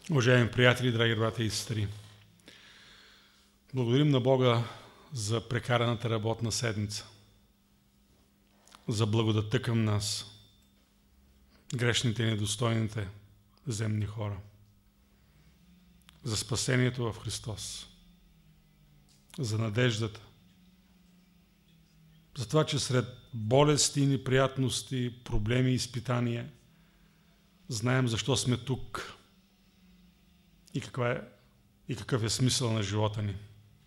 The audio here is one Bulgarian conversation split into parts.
Уважаеми приятели, драги брата и сестри, благодарим на Бога за прекараната работна седмица, за благодатта към нас, грешните и недостойните земни хора, за спасението в Христос, за надеждата, за това, че сред болести, неприятности, проблеми и изпитания знаем защо сме тук и какъв е смисъл на живота ни.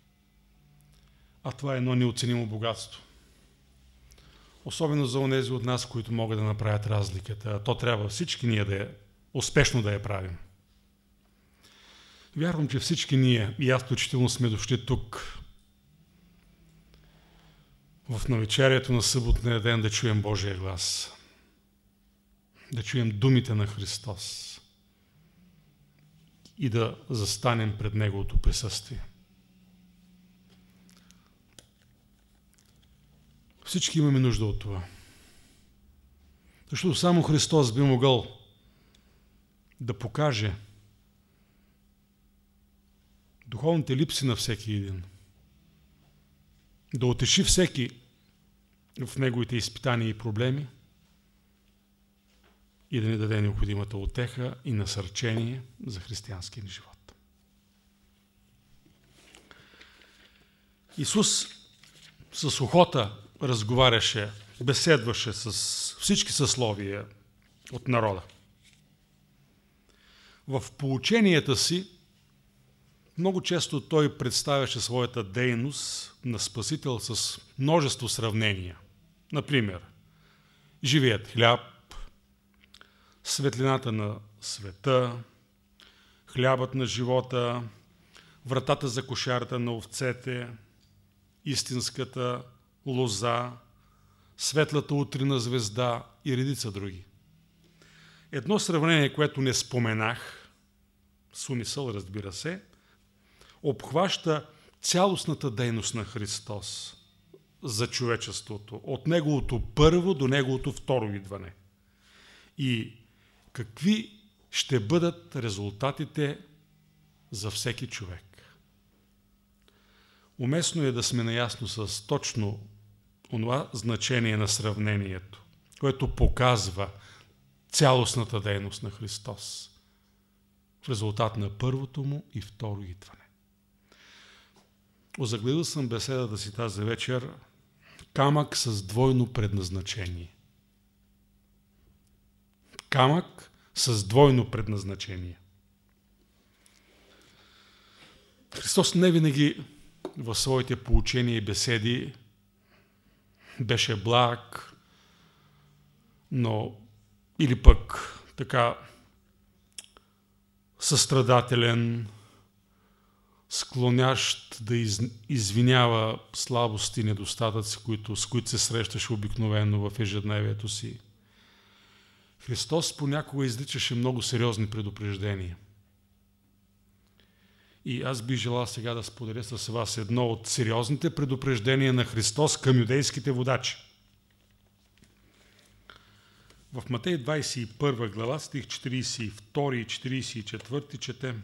А това е едно неоценимо богатство. Особено за онези от нас, които могат да направят разликата. То трябва всички ние успешно да я правим. Вярвам, че всички ние, и аз включително, сме дошли тук в навечерието на съботния ден да чуем Божия глас. Да чуем думите на Христос и да застанем пред Неговото присъствие. Всички имаме нужда от това. Защото само Христос би могъл да покаже духовните липси на всеки един, да утеши всеки в неговите изпитания и проблеми и да ни даде необходимата утеха и насърчение за християнския ни живот. Исус с охота разговаряше, беседваше с всички съсловия от народа. В поученията си много често той представяше своята дейност на Спасител с множество сравнения. Например, живият хляб, светлината на света, хлябът на живота, вратата за кошарата на овцете, истинската лоза, светлата утрина звезда и редица други. Едно сравнение, което не споменах, с умисъл, разбира се, обхваща цялостната дейност на Христос за човечеството, от Неговото първо до Неговото второ идване. И какви ще бъдат резултатите за всеки човек. Уместно е да сме наясно с точно онова значение на сравнението, което показва цялостната дейност на Христос в резултат на първото му и второ идване. Озаглавил съм беседата си тази вечер камък с двойно предназначение. Камък с двойно предназначение. Христос не винаги в своите поучения и беседи беше благ, но или пък така състрадателен, склонящ да извинява слабости и недостатъци, с които се срещаше обикновено в ежедневието си. Христос понякога изричаше много сериозни предупреждения. И аз бих желал сега да споделя с вас едно от сериозните предупреждения на Христос към юдейските водачи. В Матей 21 глава, стих 42 и 44 четем.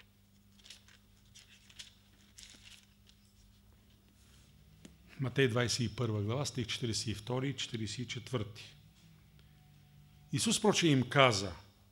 Матей 21 глава, стих 42 и 44. Исус проче им каза: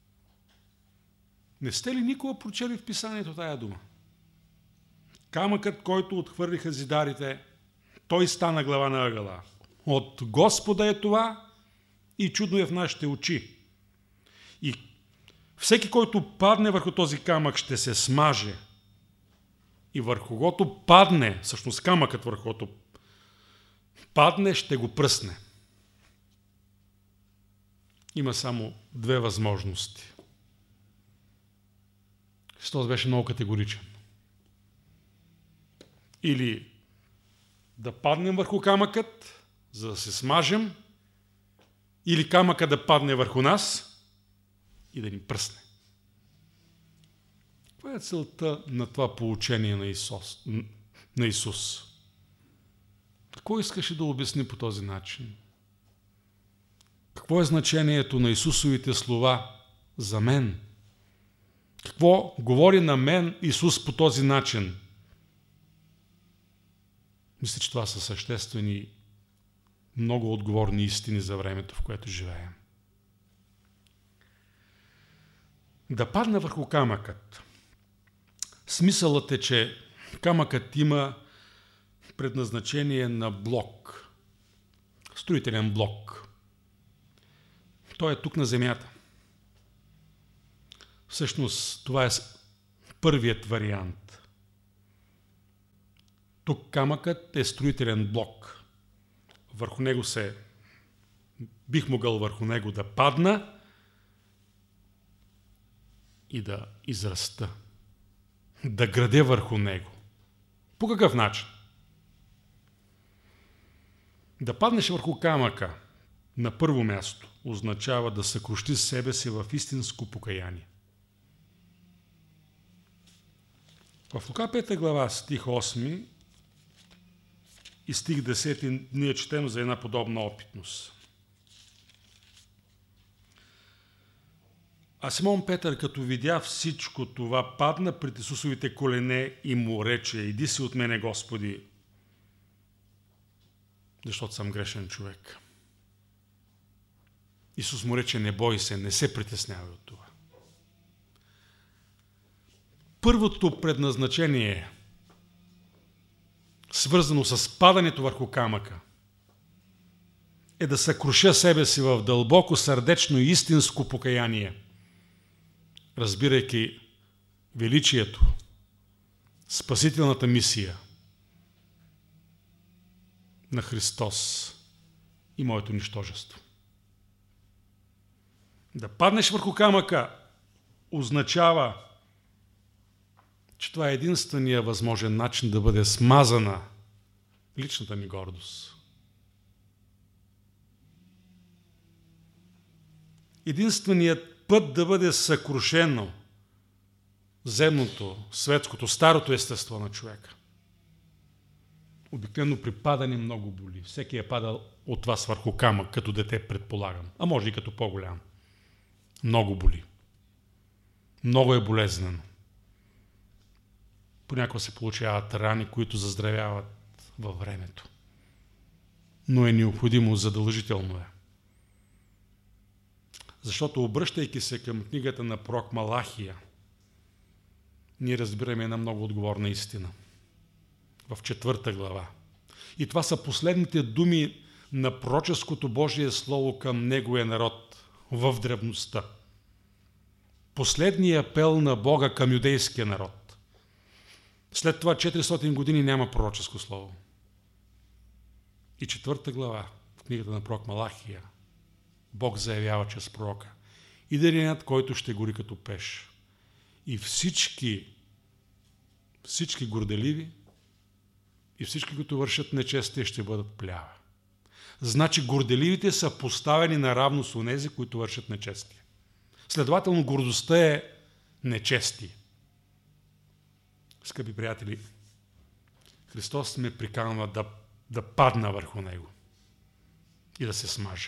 не сте ли никога прочели в Писанието тая дума? Камъкът, който отхвърлиха зидарите, той стана глава на ъгъла. От Господа е това и чудно е в нашите очи. И всеки, който падне върху този камък, ще се смаже. И върху когото падне, всъщност камъкът върху когото падне, ще го пръсне. Има само две възможности. Христос беше много категоричен. Или да паднем върху камъкът, за да се смажем, или камъкът да падне върху нас и да ни пръсне. Каква е целта на това поучение на Исус? Какво искаше да обясни по този начин? Какво е значението на Исусовите слова за мен Какво говори на мен Исус по този начин? Мисля, че това са съществени, много отговорни истини за времето, в което живеем. Да падна върху камъкът. Смисълът е, че камъкът има предназначение на блок. Строителен блок. Той е тук на земята. Всъщност, това е първият вариант. Тук камъкът е строителен блок. Върху него бих могъл върху него да падна и да израста. Да градя върху него. По какъв начин? Да паднеш върху камъка на първо място означава да съкрушиш себе си в истинско покаяние. В Лука 5 глава, стих 8 и стих 10 ние четем за една подобна опитност. А Симон Петър, като видя всичко това, падна пред Исусовите колене и му рече: иди си от мене, Господи, защото съм грешен човек. Исус му рече: не бой се, не се притеснявай от това. Първото предназначение, свързано с падането върху камъка, е да съкруша себе си в дълбоко сърдечно и истинско покаяние, разбирайки величието, спасителната мисия на Христос и моето нищожество. Да паднеш върху камъка означава, че това е единствения възможен начин да бъде смазана личната ни гордост. Единственият път да бъде съкрушено земното, светското, старото естество на човека. Обикновено при падане много боли. Всеки е падал от вас върху камък, като дете, предполагам. А може и като по-голям. Много боли. Много е болезнено. Понякога се получават рани, които заздравяват във времето. Но е необходимо, задължително е. Защото, обръщайки се към книгата на пророк Малахия, ние разбираме една много отговорна истина. В 4 глава. И това са последните думи на пророческото Божие Слово към Неговия народ в древността. Последният апел на Бога към юдейския народ. След това 400 години няма пророческо слово. И 4 глава в книгата на пророк Малахия Бог заявява чрез пророка: и денят, който ще гори като пеш. И всички горделиви и всички, които вършат нечестие, ще бъдат плява. Значи горделивите са поставени наравно с онези, които вършат нечестие. Следователно, гордостта е нечестие. Скъпи приятели, Христос ме приканва да падна върху него и да се смажа.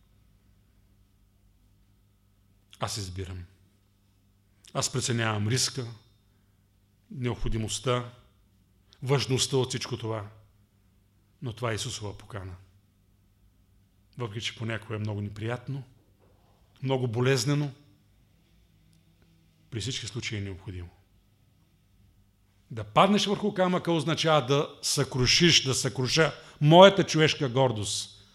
Аз избирам. Аз преценявам риска, необходимостта, важността от всичко това. Но това е Исусова покана. Въпреки че понякога е много неприятно, много болезнено, при всички случаи е необходимо. Да паднеш върху камъка означава да съкруша моята човешка гордост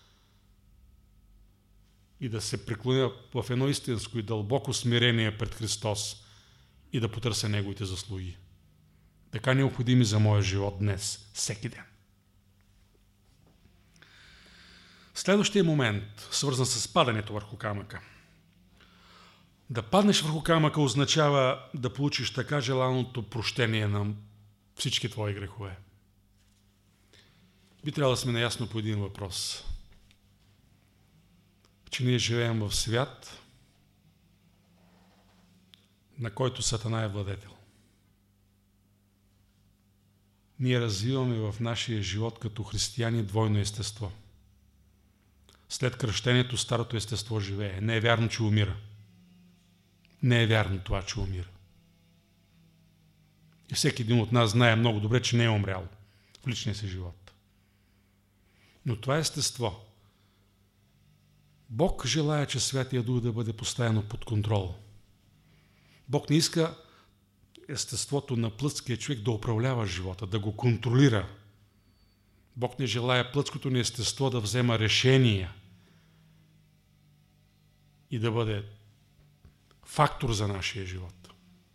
и да се преклоня в едно истинско и дълбоко смирение пред Христос и да потърся Неговите заслуги. Така необходими за моя живот днес, всеки ден. Следващия момент, свързан с падането върху камъка. Да паднеш върху камъка означава да получиш така желаното прощение на всички твои грехове. Би трябвало да сме наясно по един въпрос. Че ние живеем в свят, на който Сатана е владетел. Ние развиваме в нашия живот като християни двойно естество. След кръщението старото естество живее. Не е вярно, че умира. Не е вярно това, че умира. И всеки един от нас знае много добре, че не е умрял в личния си живот. Но това е естество. Бог желае, че Святия Дух да бъде постоянно под контрол. Бог не иска естеството на плътския човек да управлява живота, да го контролира. Бог не желае плътското ни естество да взема решения и да бъде фактор за нашия живот.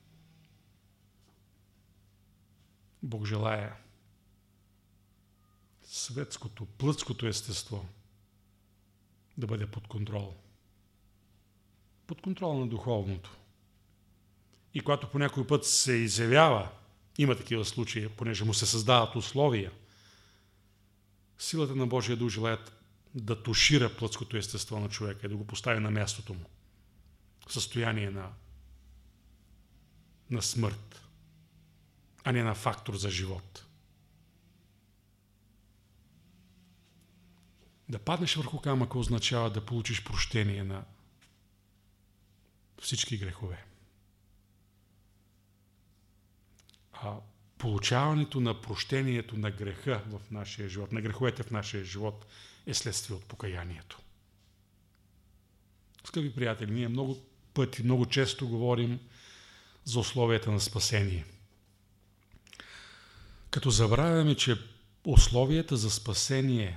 Бог желае светското, плътското естество да бъде под контрол. Под контрол на духовното. И когато по някой път се изявява, има такива случаи, понеже му се създават условия, силата на Божия Дух желаят да тушира плътското естество на човека и да го постави на мястото му. В състояние на смърт, а не на фактор за живот. Да паднеш върху камъка означава да получиш прощение на всички грехове. А получаването на прощението на греха в нашия живот, на греховете в нашия живот е следствие от покаянието. Скъпи приятели, ние много пъти, много често говорим за условията на спасение. Като забравяме, че условията за спасение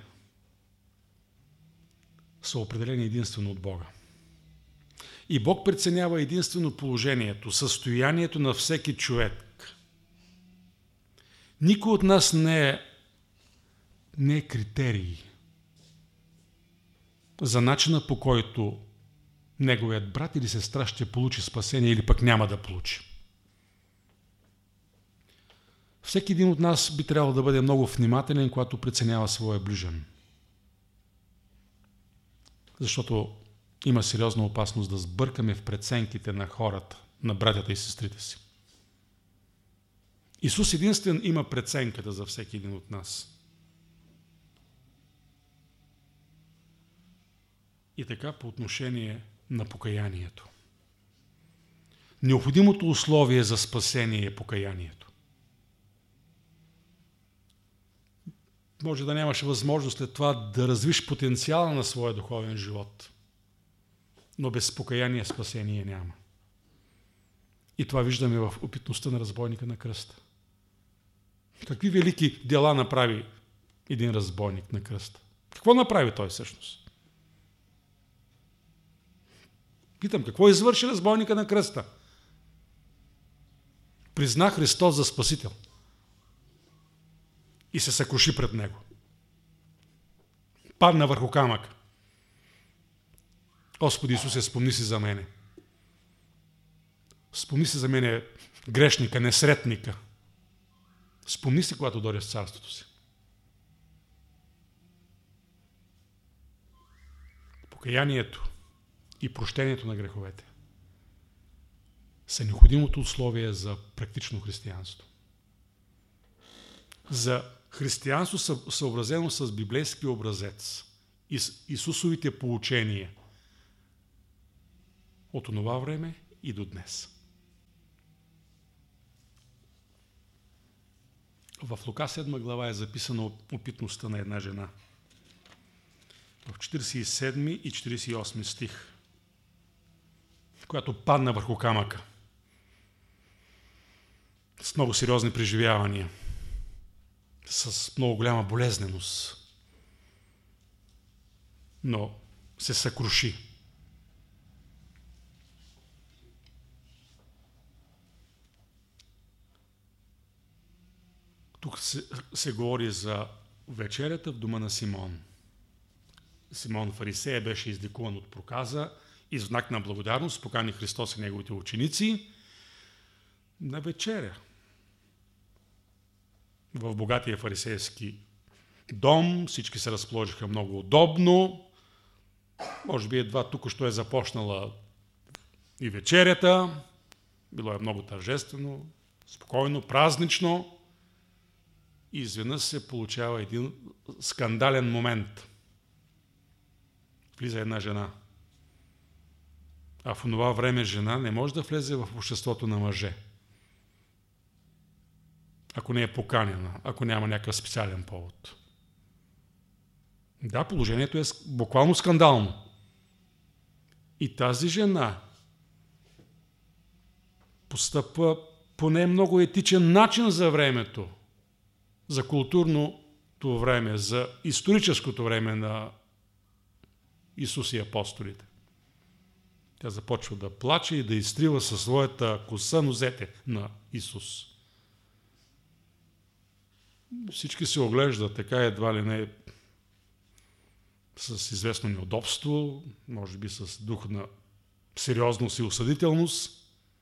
са определени единствено от Бога. И Бог преценява единствено положението, състоянието на всеки човек. Никой от нас не е критерий за начина, по който неговият брат или сестра ще получи спасение или пък няма да получи. Всеки един от нас би трябвало да бъде много внимателен, когато преценява своя ближен. Защото има сериозна опасност да сбъркаме в преценките на хората, на братята и сестрите си. Исус единствен има преценката за всеки един от нас. И така по отношение на покаянието. Необходимото условие за спасение е покаянието. Може да нямаш възможност след това да развиш потенциала на своя духовен живот, но без покаяние спасение няма. И това виждаме в опитността на разбойника на кръста. Какви велики дела направи един разбойник на кръста? Какво направи той всъщност? Питам, какво извърши разбойника на кръста? Призна Христос за Спасител и се съкруши пред Него. Падна върху камък. Господи Исусе, спомни си за мене. Спомни си за мене грешника, несретника. Спомни си, когато дойдеш в царството си. Покаянието и прощението на греховете са необходимото условие за практично християнство. За християнство съобразено с библейски образец и с Исусовите поучения от онова време и до днес. В Лука 7 глава е записано опитността на една жена. В 47 и 48 стих, която падна върху камъка с много сериозни преживявания, с много голяма болезненост, но се съкруши. Тук се говори за вечерята в дома на Симон. Симон фарисея беше издикуван от проказа и в знак на благодарност покани Христос и неговите ученици на вечеря. В богатия фарисейски дом всички се разположиха много удобно. Може би едва тук-що е започнала и вечерята. Било е много тържествено, спокойно, празнично. И изведнъж се получава един скандален момент. Влиза една жена. А в това време жена не може да влезе в обществото на мъже. ако не е поканена, ако няма някакъв специален повод. Да, положението е буквално скандално. И тази жена постъпва по не много етичен начин за времето, за културното време, за историческото време на Исус и апостолите. Тя започва да плаче и да изтрива със своята коса нозете на Исус. Всички се оглеждат, така едва ли не с известно неудобство, може би с дух на сериозност и осъдителност.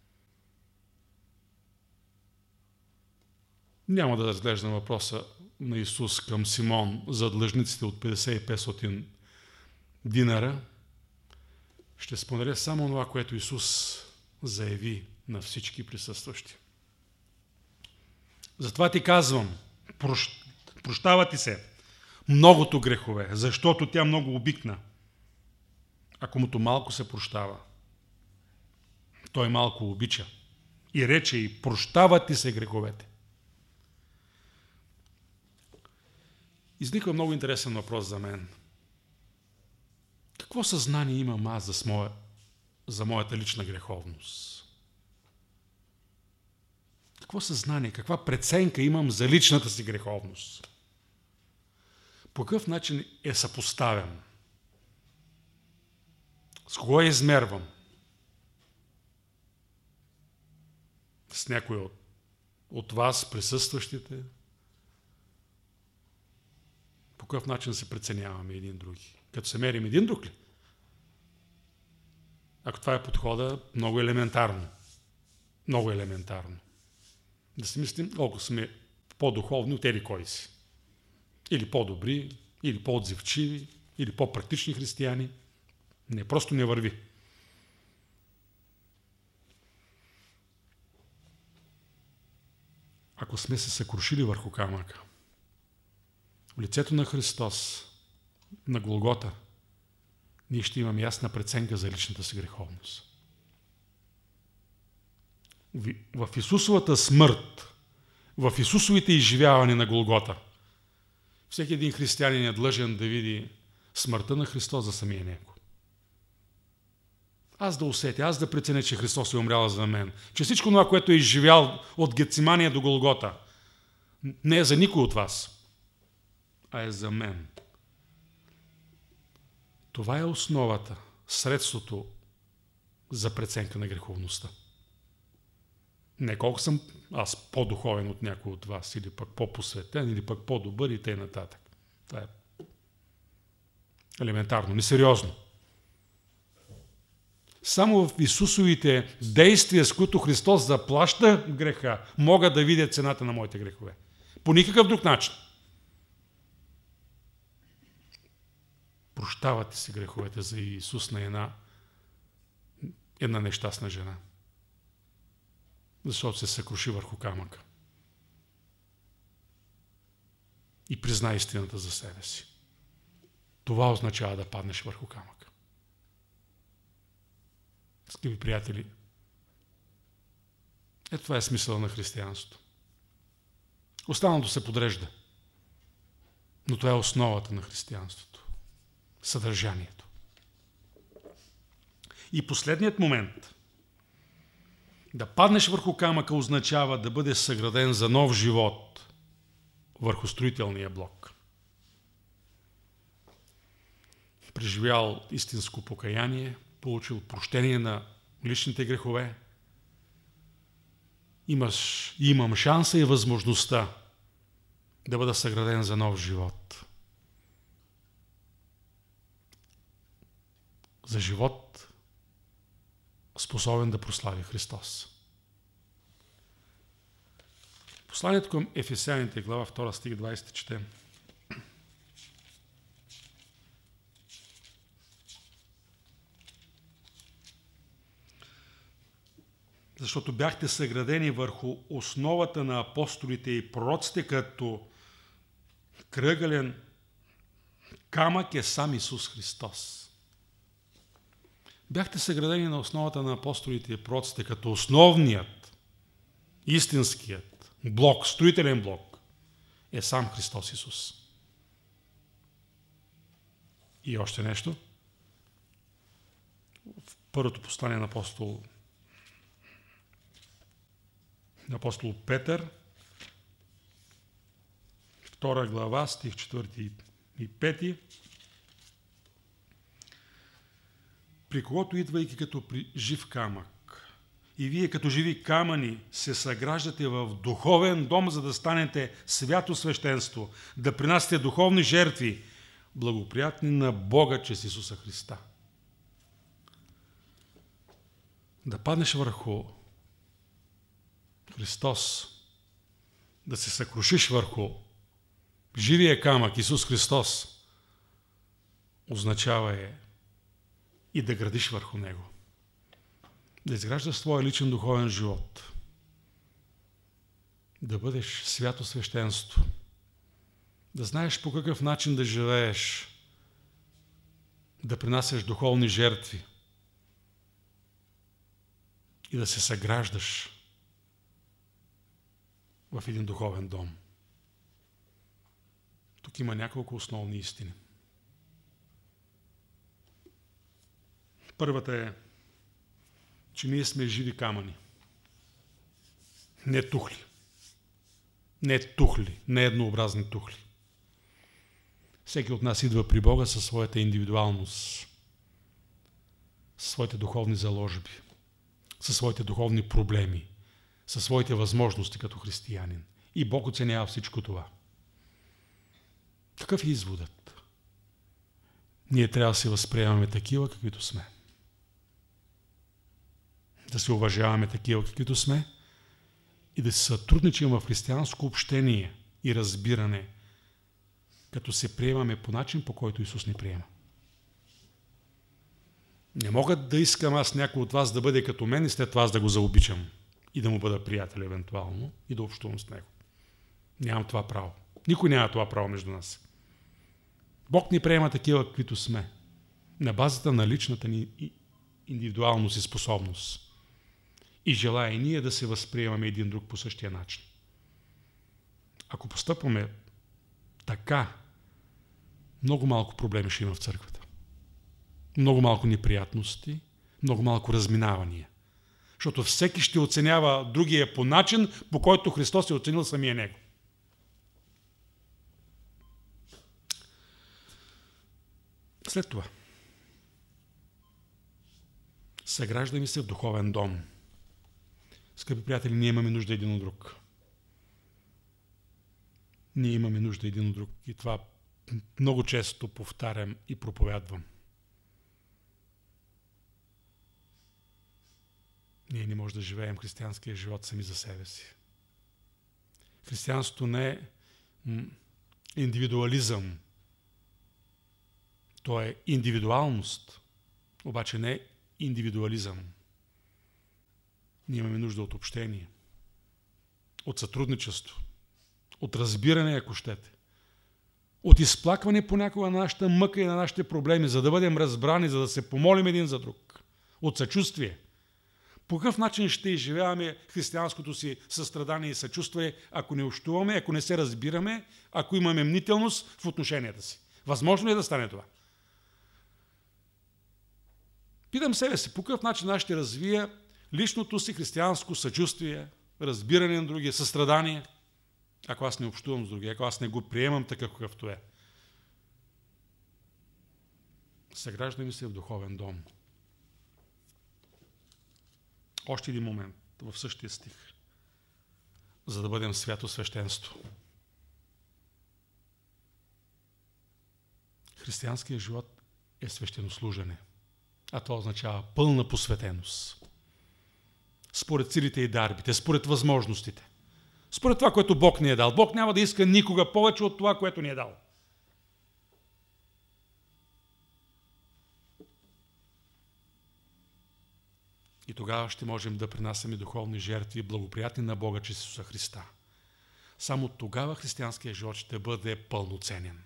Няма да разглеждам въпроса на Исус към Симон за длъжниците от 50 и 500 динара. Ще споделя само това, което Исус заяви на всички присъстващи. Затова ти казвам, прощава ти се многото грехове, защото тя много обикна. А комуто малко се прощава, той малко обича. И рече и прощава ти се греховете. Изниква много интересен въпрос за мен. Какво съзнание имам аз за моята лична греховност? Какво съзнание, каква преценка имам за личната си греховност? По какъв начин е съпоставен? С кого я измервам? С някой от вас, присъстващите? По какъв начин се преценяваме един други? Като се мерим един друг ли? Ако това е подхода, много елементарно. Много елементарно. Да си мислим, колко сме по-духовни от еди кой си. Или по-добри, или по-отзивчиви, или по-практични християни. Не, просто не върви. Ако сме се съкрушили върху камъка, в лицето на Христос, на Голгота, ние ще имаме ясна преценка за личната си греховност. В Исусовата смърт, в Исусовите изживяване на Голгота, всеки един християнин е длъжен да види смъртта на Христос за самия него. Аз да усетя, аз да преценя, че Христос е умрял за мен, че всичко това, което е изживял от Гетсимания до Голгота, не е за никой от вас, а е за мен. Това е основата, средството за преценка на греховността. Не колко съм аз по-духовен от някой от вас, или пък по-посветен, или пък по-добър и т.н. Това е елементарно, несериозно. Само в Исусовите действия, с които Христос заплаща греха, мога да видя цената на моите грехове. По никакъв друг начин. Прощавате си греховете за Исус на една нещастна жена. Защото се съкруши върху камъка. И призна истината за себе си. Това означава да паднеш върху камъка. Скъпи приятели, ето това е смисъл на християнството. Останалото се подрежда. Но това е основата на християнството. Съдържанието. И последният момент. Да паднеш върху камъка означава да бъдеш съграден за нов живот върху строителния блок. Преживял истинско покаяние, получил прощение на личните грехове, имам шанса и възможността да бъда съграден за нов живот. За живот, способен да прослави Христос. Посланието към Ефесяните, глава 2, стих 20 четем. Защото бяхте съградени върху основата на апостолите и пророците, като кръгълен камък е сам Исус Христос. Бяхте съградени на основата на апостолите и пророците, като основният, истинският, блок, строителен блок е сам Христос Исус. И още нещо. В първото послание на апостол Петър, 2 глава, стих 4 и 5. При когото идвайки като при жив камък, и вие като живи камъни се съграждате в духовен дом, за да станете свято свещенство, да принасяте духовни жертви, благоприятни на Бога чрез Исуса Христа. Да паднеш върху Христос, да се съкрушиш върху живия камък Исус Христос, означава и да градиш върху Него. Да изграждаш своя личен духовен живот. Да бъдеш свято свещенство. Да знаеш по какъв начин да живееш. Да принасяш духовни жертви. И да се съграждаш в един духовен дом. Тук има няколко основни истини. Първата е, че ние сме живи камъни. Не тухли. Не тухли, не еднообразни тухли. Всеки от нас идва при Бога със своята индивидуалност, със своите духовни заложби, със своите духовни проблеми, със своите възможности като християнин. И Бог оценява всичко това. Какъв е изводът? Ние трябва да се възприемаме такива, каквито сме. Да се уважаваме такива, каквито сме и да се сътрудничим в християнско общение и разбиране, като се приемаме по начин, по който Исус ни приема. Не мога да искам аз някой от вас да бъде като мен и след това аз да го заобичам и да му бъда приятел евентуално и да общувам с него. Нямам това право. Никой няма това право между нас. Бог ни приема такива, каквито сме, на базата на личната ни индивидуалност и способност. И желая и ние да се възприемаме един друг по същия начин. Ако постъпваме така, много малко проблеми ще има в църквата. Много малко неприятности, много малко разминавания. Защото всеки ще оценява другия по начин, по който Христос е оценил самия него. След това, съграждаме се в духовен дом. Скъпи приятели, ние имаме нужда един от друг. Ние имаме нужда един от друг. И това много често повтарям и проповядвам. Ние не можем да живеем християнския живот сами за себе си. Християнството не е индивидуализъм. То е индивидуалност, обаче не е индивидуализъм. Ние имаме нужда от общение, от сътрудничество, от разбиране, ако щете, от изплакване понякога на нашата мъка и на нашите проблеми, за да бъдем разбрани, за да се помолим един за друг, от съчувствие. По какъв начин ще изживяваме християнското си състрадание и съчувствие, ако не общуваме, ако не се разбираме, ако имаме мнителност в отношенията си? Възможно ли е да стане това? Питам себе си, по какъв начин аз ще развия личното си християнско съчувствие, разбиране на другия, състрадание, ако аз не общувам с другия, ако аз не го приемам такъв какъвто е. Съграждаме се в духовен дом. Още един момент в същия стих, за да бъдем свято свещенство. Християнският живот е свещенослужене, а това означава пълна посветеност. Според силите и дарбите, според възможностите, според това, което Бог ни е дал. Бог няма да иска никога повече от това, което ни е дал. И тогава ще можем да принасяме духовни жертви, благоприятни на Бога чрез Исуса Христа. Само тогава християнският живот ще бъде пълноценен.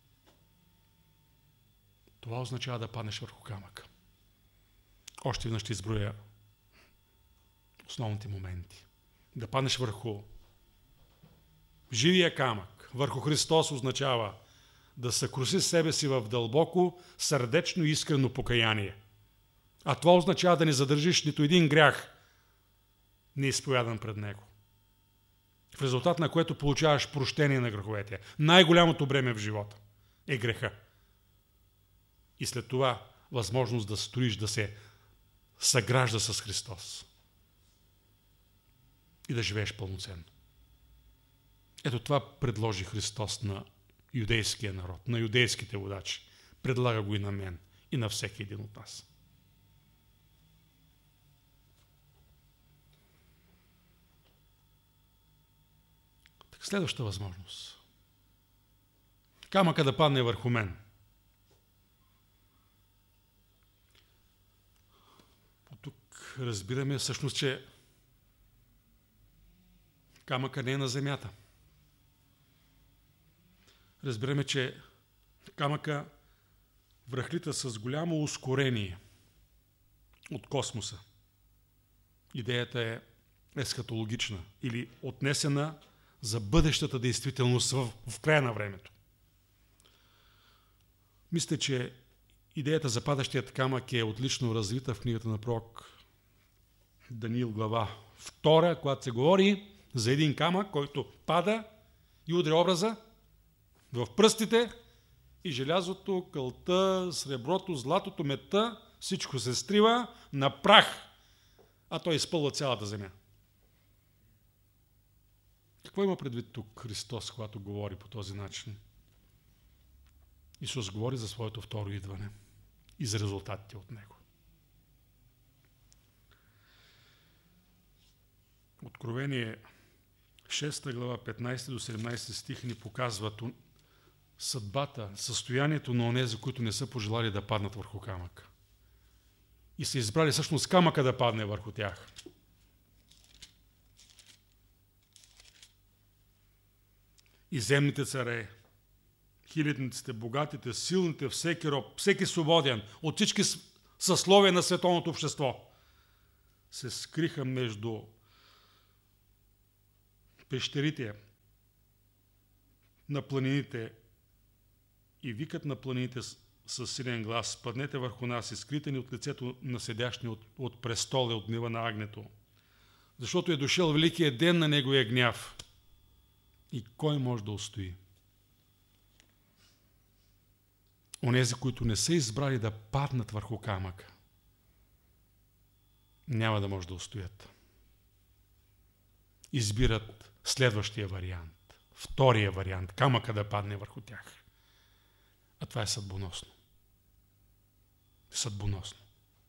Това означава да паднеш върху камъка. Още веднъж ще изброя основните моменти. Да паднеш върху живия камък върху Христос означава да съкруси себе си в дълбоко, сърдечно и искрено покаяние. А това означава да не задържиш нито един грях, неизповядан пред Него. В резултат на което получаваш прощение на греховете. Най-голямото бреме в живота е греха. И след това възможност да стоиш, да се съгражда с Христос. И да живееш пълноценно. Ето това предложи Христос на юдейския народ, на юдейските водачи. Предлага го и на мен, и на всеки един от нас. Следваща възможност. Камъка да падне върху мен. От тук разбираме всъщност, че камъка не е на земята. Разбираме, че камъка връхлита с голямо ускорение от космоса. Идеята е есхатологична или отнесена за бъдещата действителност в края на времето. Мисля, че идеята за падащият камък е отлично развита в книгата на пророк Даниил глава 2, когато се говори за един камък, който пада и удря образа в пръстите и желязото, кълта, среброто, златото, медта, всичко се стрива на прах, а той изпълва цялата земя. Какво има предвид тук Христос, когато говори по този начин? Исус говори за своето второ идване и за резултатите от него. Откровение 6 глава 15 до 17 стих ни показват съдбата, състоянието на онези, които не са пожелали да паднат върху камъка. И са избрали всъщност камъка да падне върху тях. И земните царе, хилядниците, богатите, силните, всеки роб, всеки свободен, от всички съсловия на световното общество се скриха между пещерите на планините и викат на планините с силен глас: паднете върху нас и скрите ни от лицето на седящни от престола и от гнева на агнето, защото е дошъл великият ден на неговия гняв. И кой може да устои? Онези, които не са избрали да паднат върху камъка, няма да може да устоят. Избират следващия вариант, втория вариант, камъка да падне върху тях. А това е съдбоносно. Съдбоносно.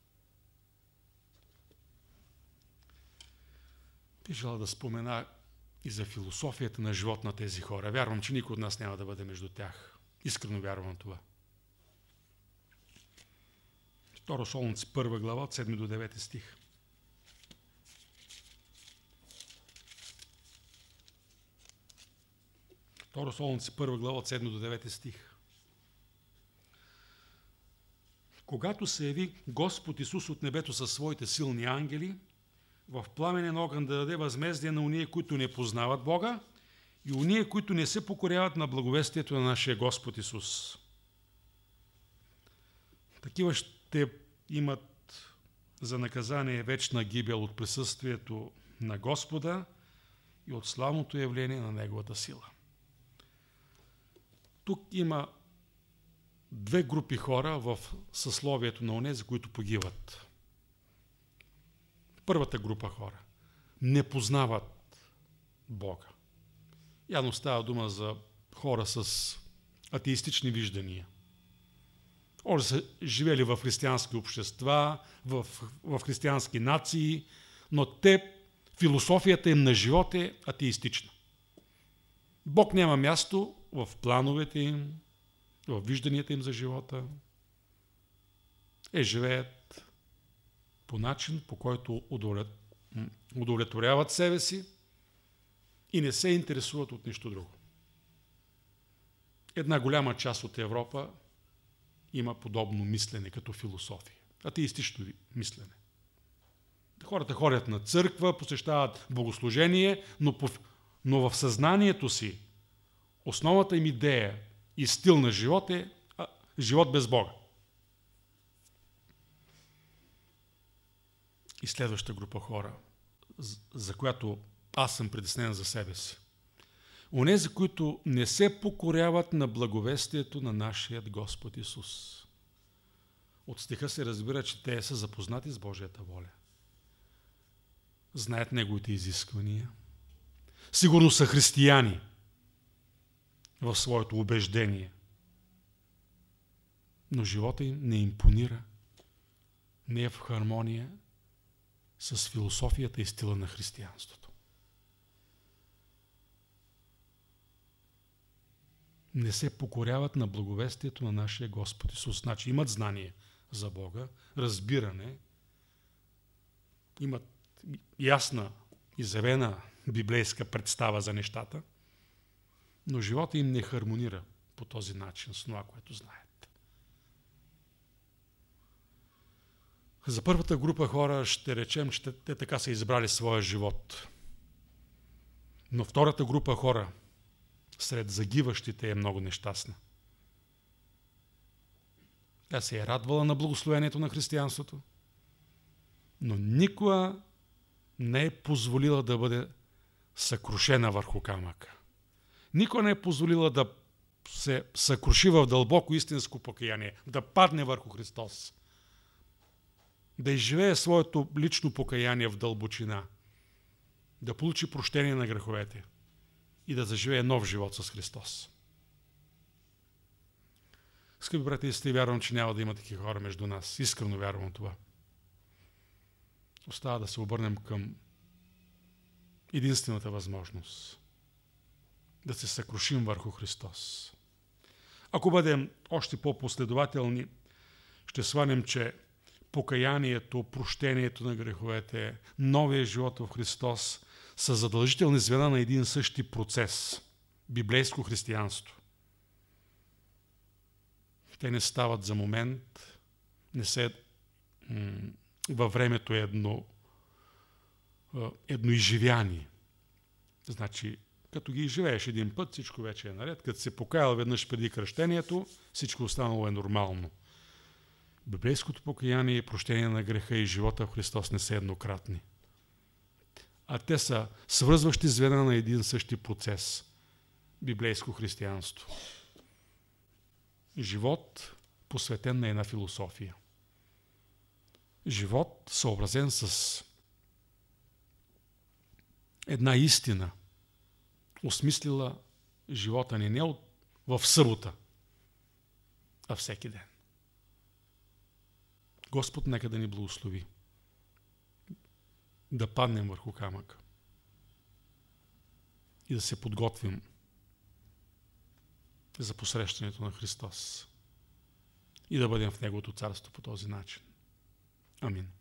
Би желал да спомена и за философията на живот на тези хора. Вярвам, че никой от нас няма да бъде между тях. Искрено вярвам това. 2 Солунци 1 глава от 7 до 9 стих. Второ Солунци 1 глава от 7 до 9 стих. Когато се яви Господ Исус от небето със своите силни ангели, в пламенен огън да даде възмездие на уния, които не познават Бога, и уния, които не се покоряват на благовестието на нашия Господ Исус. Такива ще имат за наказание вечна гибел от присъствието на Господа и от славното явление на Неговата сила. Тук има две групи хора в съсловието на онези, които погиват. Първата група хора не познават Бога. Явно става дума за хора с атеистични виждания. Може са живели в християнски общества, в християнски нации, но философията им на живот е атеистична. Бог няма място в плановете им, в вижданията им за живота. Живеят по начин, по който удовлетворяват себе си и не се интересуват от нищо друго. Една голяма част от Европа има подобно мислене като философия. Атеистично мислене. Хората ходят на църква, посещават богослужение, но но в съзнанието си основната им идея и стил на живот е живот без Бога. И следваща група хора, за която аз съм притеснен за себе си. Онези, които не се покоряват на благовестието на нашият Господ Исус. От стиха се разбира, че те са запознати с Божията воля. Знаят Неговите изисквания. Сигурно са християни в своето убеждение. Но живота им не импонира. Не е в хармония с философията и стила на християнството. Не се покоряват на благовестието на нашия Господ Исус. Значи имат знание за Бога, разбиране, имат ясна, изявена библейска представа за нещата, но живота им не хармонира по този начин с това, което знаят. За първата група хора ще речем, че те така са избрали своя живот. Но втората група хора сред загиващите е много нещастна. Тя се е радвала на благословението на християнството, но никога не е позволила да бъде съкрушена върху камъка. Никога не е позволила да се съкруши в дълбоко истинско покаяние, да падне върху Христос, да изживее своето лично покаяние в дълбочина, да получи прощение на греховете и да заживее нов живот с Христос. Скъпи брати и сестри, вярвам, че няма да има такива хора между нас. Искрено вярвам това. Остава да се обърнем към единствената възможност да се съкрушим върху Христос. Ако бъдем още по-последователни, ще сванем, че покаянието, прощението на греховете, новия живот в Христос са задължителни звена на един същи процес – библейско християнство. Те не стават за момент, не се във времето едно изживяние. Значи, като ги изживееш един път, всичко вече е наред. Като се покаял веднъж преди кръщението, всичко останало е нормално. Библейското покаяние и прощение на греха и живота в Христос не са еднократни. А те са свързващи звена на един същи процес – библейско християнство. Живот, посветен на една философия. Живот, съобразен с една истина, осмислила живота ни не в събота, а всеки ден. Господ нека да ни благослови да паднем върху камъка и да се подготвим за посрещането на Христос и да бъдем в Неговото царство по този начин. Амин.